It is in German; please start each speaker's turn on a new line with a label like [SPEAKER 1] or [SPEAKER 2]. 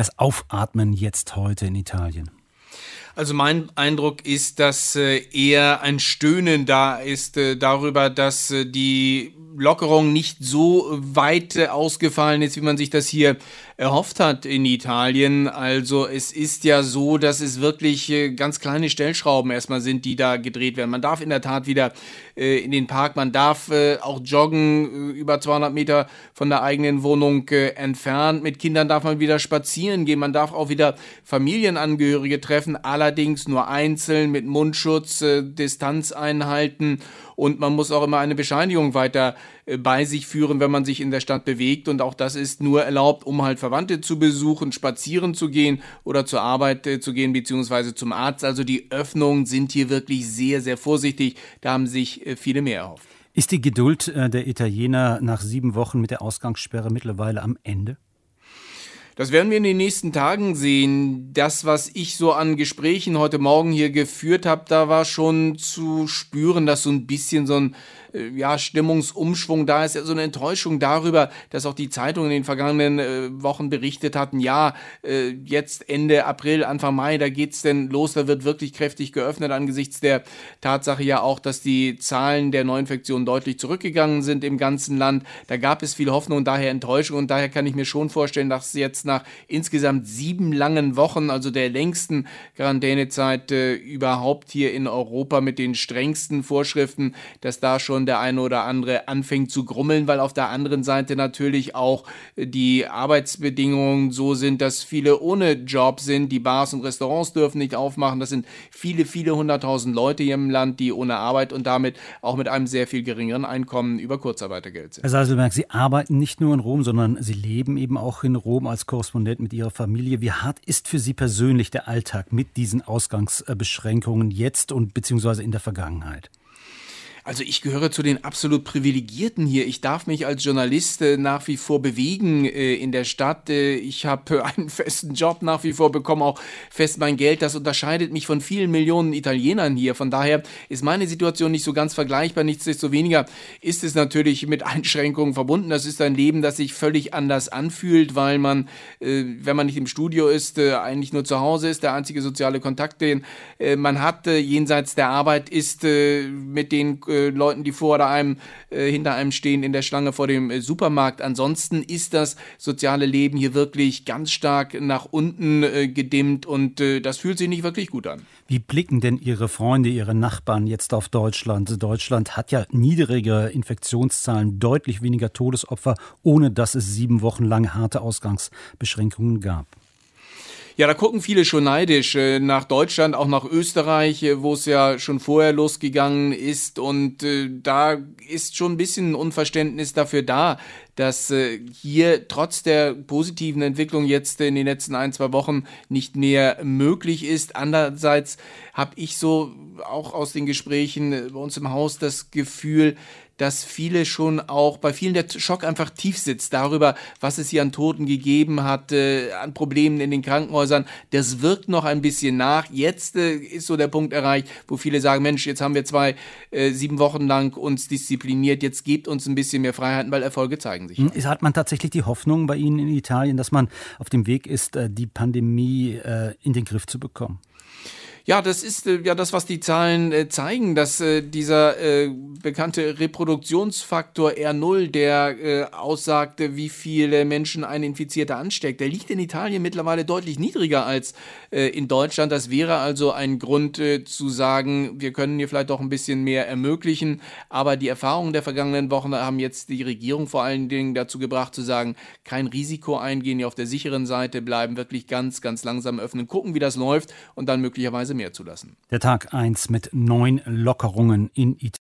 [SPEAKER 1] das Aufatmen jetzt heute in Italien?
[SPEAKER 2] Also mein Eindruck ist, dass eher ein Stöhnen da ist darüber, dass die Lockerung nicht so weit ausgefallen ist, wie man sich das hier erhofft hat in Italien. Also es ist ja so, dass es wirklich ganz kleine Stellschrauben erstmal sind, die da gedreht werden. Man darf in der Tat wieder in den Park, man darf auch joggen, über 200 Meter von der eigenen Wohnung entfernt. Mit Kindern darf man wieder spazieren gehen, man darf auch wieder Familienangehörige treffen, allerdings nur einzeln mit Mundschutz, Distanz einhalten. Und man muss auch immer eine Bescheinigung weiter bei sich führen, wenn man sich in der Stadt bewegt. Und auch das ist nur erlaubt, um halt Verwandte zu besuchen, spazieren zu gehen oder zur Arbeit zu gehen, beziehungsweise zum Arzt. Also die Öffnungen sind hier wirklich sehr, sehr vorsichtig. Da haben sich viele mehr erhofft.
[SPEAKER 1] Ist die Geduld der Italiener nach 7 Wochen mit der Ausgangssperre mittlerweile am Ende?
[SPEAKER 2] Das werden wir in den nächsten Tagen sehen. Das, was ich so an Gesprächen heute Morgen hier geführt habe, da war schon zu spüren, dass so ein bisschen so ein Stimmungsumschwung da ist, so eine Enttäuschung darüber, dass auch die Zeitungen in den vergangenen Wochen berichtet hatten, jetzt Ende April, Anfang Mai, da geht's denn los, da wird wirklich kräftig geöffnet angesichts der Tatsache ja auch, dass die Zahlen der Neuinfektionen deutlich zurückgegangen sind im ganzen Land. Da gab es viel Hoffnung und daher Enttäuschung und daher kann ich mir schon vorstellen, dass jetzt nach insgesamt 7 langen Wochen, also der längsten Quarantänezeit überhaupt hier in Europa mit den strengsten Vorschriften, dass da schon der eine oder andere anfängt zu grummeln, weil auf der anderen Seite natürlich auch die Arbeitsbedingungen so sind, dass viele ohne Job sind. Die Bars und Restaurants dürfen nicht aufmachen. Das sind viele, viele 100.000 Leute hier im Land, die ohne Arbeit und damit auch mit einem sehr viel geringeren Einkommen über Kurzarbeitergeld sind.
[SPEAKER 1] Herr Seiselberg, Sie arbeiten nicht nur in Rom, sondern Sie leben eben auch in Rom als Korrespondent mit Ihrer Familie. Wie hart ist für Sie persönlich der Alltag mit diesen Ausgangsbeschränkungen jetzt und beziehungsweise in der Vergangenheit?
[SPEAKER 2] Also ich gehöre zu den absolut Privilegierten hier. Ich darf mich als Journalist nach wie vor bewegen in der Stadt. Ich habe einen festen Job nach wie vor, bekomme auch fest mein Geld. Das unterscheidet mich von vielen Millionen Italienern hier. Von daher ist meine Situation nicht so ganz vergleichbar. Nichtsdestoweniger ist es natürlich mit Einschränkungen verbunden. Das ist ein Leben, das sich völlig anders anfühlt, weil man, wenn man nicht im Studio ist, eigentlich nur zu Hause ist. Der einzige soziale Kontakt, den man hat jenseits der Arbeit, ist mit den Leuten, die hinter einem stehen in der Schlange vor dem Supermarkt. Ansonsten ist das soziale Leben hier wirklich ganz stark nach unten gedimmt und das fühlt sich nicht wirklich gut an.
[SPEAKER 1] Wie blicken denn Ihre Freunde, Ihre Nachbarn jetzt auf Deutschland? Deutschland hat ja niedrige Infektionszahlen, deutlich weniger Todesopfer, ohne dass es 7 Wochen lang harte Ausgangsbeschränkungen gab.
[SPEAKER 2] Ja, da gucken viele schon neidisch nach Deutschland, auch nach Österreich, wo es ja schon vorher losgegangen ist. Und da ist schon ein bisschen Unverständnis dafür da, dass hier trotz der positiven Entwicklung jetzt in den letzten 1-2 Wochen nicht mehr möglich ist. Andererseits habe ich so auch aus den Gesprächen bei uns im Haus das Gefühl, dass viele schon auch, bei vielen der Schock einfach tief sitzt darüber, was es hier an Toten gegeben hat, an Problemen in den Krankenhäusern. Das wirkt noch ein bisschen nach. Jetzt ist so der Punkt erreicht, wo viele sagen, Mensch, jetzt haben wir 7 Wochen lang uns diszipliniert, jetzt gebt uns ein bisschen mehr Freiheiten, weil Erfolge zeigen sich.
[SPEAKER 1] Hat man tatsächlich die Hoffnung bei Ihnen in Italien, dass man auf dem Weg ist, die Pandemie in den Griff zu bekommen?
[SPEAKER 2] Ja, das ist das, was die Zahlen zeigen, dass dieser bekannte Reproduktionsfaktor R0, der aussagt, wie viele Menschen ein Infizierter ansteckt, der liegt in Italien mittlerweile deutlich niedriger als in Deutschland. Das wäre also ein Grund zu sagen, wir können hier vielleicht doch ein bisschen mehr ermöglichen. Aber die Erfahrungen der vergangenen Wochen haben jetzt die Regierung vor allen Dingen dazu gebracht, zu sagen, kein Risiko eingehen, hier auf der sicheren Seite bleiben, wirklich ganz, ganz langsam öffnen, gucken, wie das läuft und dann möglicherweise mehr zulassen.
[SPEAKER 1] Der Tag 1 mit 9 Lockerungen in Italien.